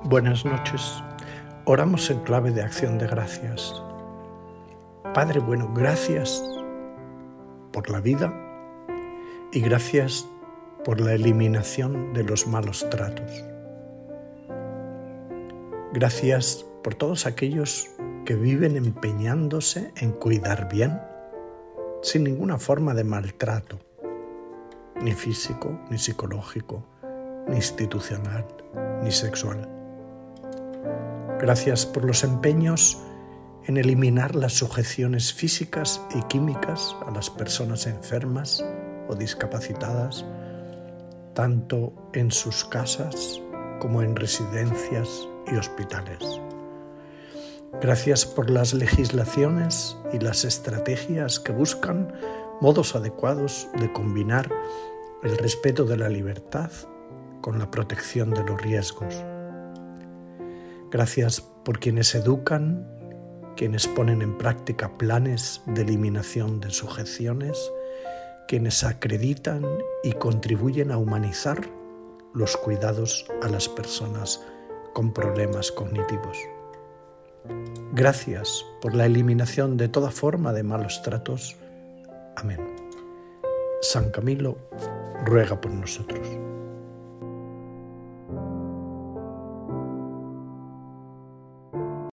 Buenas noches. Oramos en clave de acción de gracias. Padre bueno, gracias por la vida y gracias por la eliminación de los malos tratos. Gracias por todos aquellos que viven empeñándose en cuidar bien, sin ninguna forma de maltrato, ni físico, ni psicológico, ni institucional, ni sexual. Gracias por los empeños en eliminar las sujeciones físicas y químicas a las personas enfermas o discapacitadas, tanto en sus casas como en residencias y hospitales. Gracias por las legislaciones y las estrategias que buscan modos adecuados de combinar el respeto de la libertad con la protección de los riesgos. Gracias por quienes educan, quienes ponen en práctica planes de eliminación de sujeciones, quienes acreditan y contribuyen a humanizar los cuidados a las personas con problemas cognitivos. Gracias por la eliminación de toda forma de malos tratos. Amén. San Camilo ruega por nosotros.